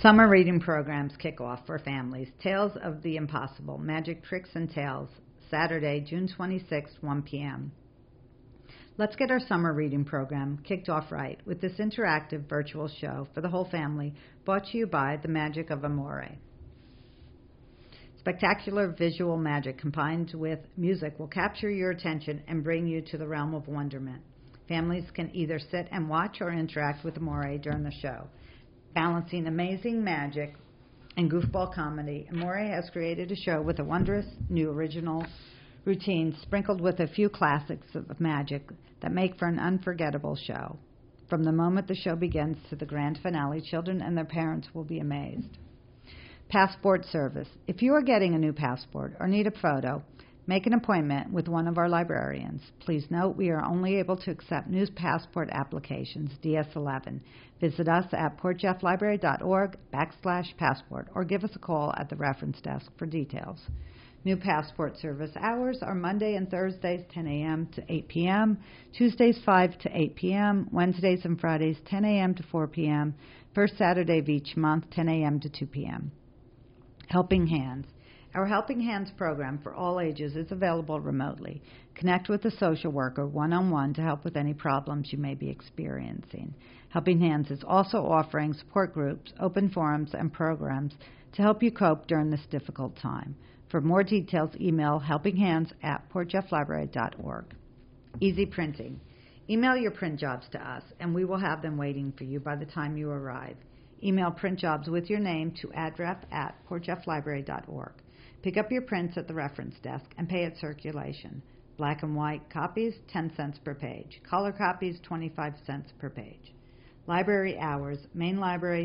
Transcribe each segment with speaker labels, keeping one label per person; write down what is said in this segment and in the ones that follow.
Speaker 1: Summer reading programs kick off for families. Tales of the Impossible, Magic Tricks and Tales, Saturday, June 26th, 1 p.m. Let's get our summer reading program kicked off right with this interactive virtual show for the whole family, brought to you by The Magic of Amore. Spectacular visual magic combined with music will capture your attention and bring you to the realm of wonderment. Families can either sit and watch or interact with Amore during the show. Balancing amazing magic and goofball comedy, Amore has created a show with a wondrous new original routine sprinkled with a few classics of magic that make for an unforgettable show. From the moment the show begins to the grand finale, children and their parents will be amazed. Passport service. If you are getting a new passport or need a photo, make an appointment with one of our librarians. Please note we are only able to accept new passport applications, DS11. Visit us at portjefflibrary.org/passport or give us a call at the reference desk for details. New passport service hours are Monday and Thursdays 10 a.m. to 8 p.m., Tuesdays 5 to 8 p.m., Wednesdays and Fridays 10 a.m. to 4 p.m., first Saturday of each month 10 a.m. to 2 p.m. Helping Hands. Our Helping Hands program for all ages is available remotely. Connect with a social worker one-on-one to help with any problems you may be experiencing. Helping Hands is also offering support groups, open forums, and programs to help you cope during this difficult time. For more details, email helpinghands@portjefflibrary.org. Easy Printing. Email your print jobs to us, and we will have them waiting for you by the time you arrive. Email print jobs with your name to adrep@portjefflibrary.org. Pick up your prints at the reference desk and pay at circulation. Black and white copies, 10 cents per page. Color copies, 25 cents per page. Library hours. Main Library,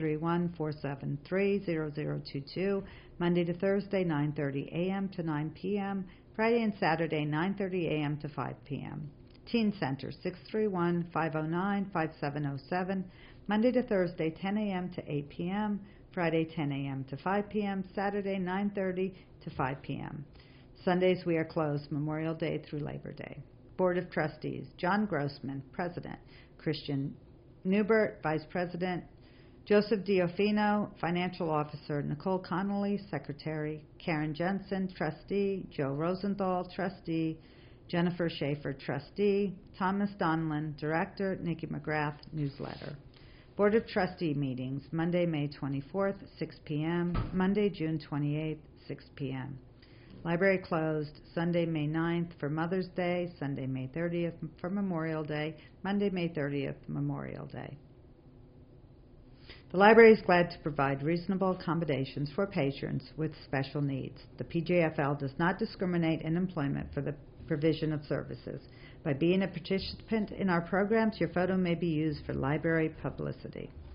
Speaker 1: 631-473-0022, Monday to Thursday, 9:30 a.m. to 9 p.m., Friday and Saturday, 9:30 a.m. to 5 p.m. Teen Center, 631-509-5707, Monday to Thursday, 10 a.m. to 8 p.m., Friday, 10 a.m. to 5 p.m., Saturday, 9:30 to 5 p.m. Sundays we are closed Memorial Day through Labor Day. Board of Trustees, John Grossman, President, Christian Newbert, Vice President, Joseph Diofino, Financial Officer, Nicole Connolly, Secretary, Karen Jensen, Trustee, Joe Rosenthal, Trustee, Jennifer Schaefer, Trustee, Thomas Donlin, Director, Nikki McGrath, Newsletter. Board of Trustee meetings, Monday, May 24th, 6 p.m., Monday, June 28th, 6 p.m. Library closed Sunday, May 9th for Mother's Day, Sunday, May 30th for Memorial Day, Monday, May 30th, Memorial Day. The library is glad to provide reasonable accommodations for patrons with special needs. The PJFL does not discriminate in employment for the provision of services. By being a participant in our programs, your photo may be used for library publicity.